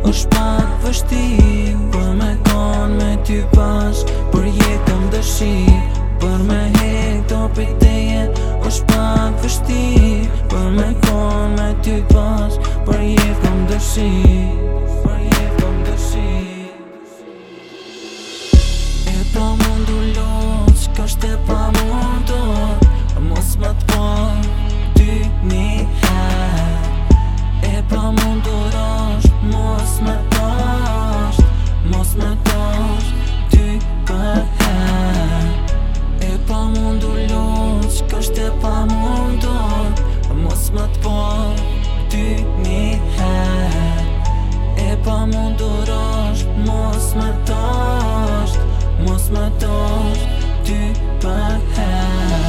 është pak vështirë për me kon me ty pash, për jetëm dëshirë, për me hek topi teje është pak vështirë për me kon me ty pash, për jetëm dëshirë, për jetëm dëshirë. E pa mundu loq, kësht e pa mundu, mos më t'pon ty një her. E pa mundu rosh, mos më t'asht, mos më t'asht ty për her. E pa mundu loq, kësht e pa mundu, mos më t'pon ty një her. E pa mundu rosh, mos më t'asht, mos më t'asht ty për her.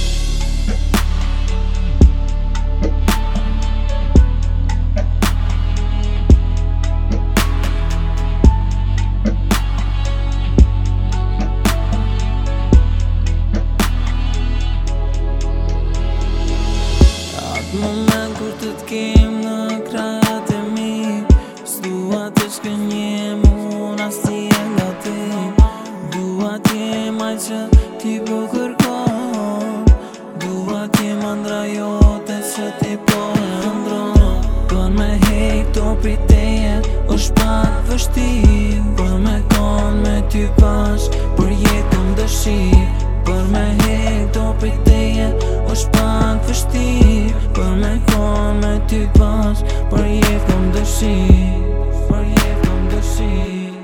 Moment kur të t'kem në krajat e mi, s'dua të shkënjem unë as ti e nga ti. Dua t'jem aj që ti po kërkon, dua t'jem andra jote që ti po e ndron. Për me hek topi teje është pak vështirë, për me kon me ty pash, për jetëm dëshirë. Për me hek topi teje është pak vështirë, për me kon me ty pash, për jetëm dëshirë, për jetëm dëshirë.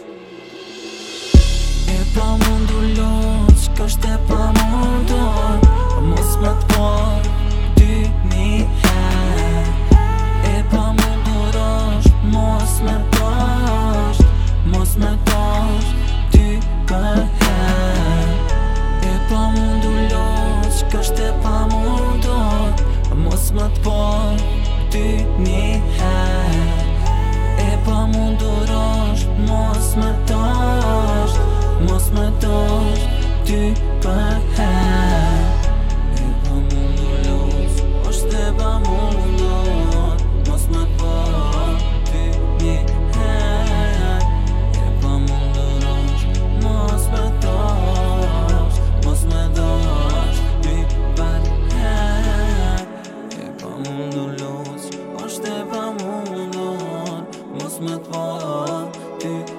E pa mundu loq, kësht e pa mundu, mos më t'pon ty një her. E pa mundu rosh, mos më t'asht, mos më t'asht ty për her. E pa mundu loq, kësht e pa mundu, mos më t'pon ty një her. E pa mundu rosh, mos më t'asht, mos më t'asht ty për her. E pa mundu loq, është e pa mundu, mos më t'pon ty një her. E pa mundu rosh, mos më t'asht, mos më t'asht ty për her. E pa mundu loq, është e pa mundu, mos më t'pon ty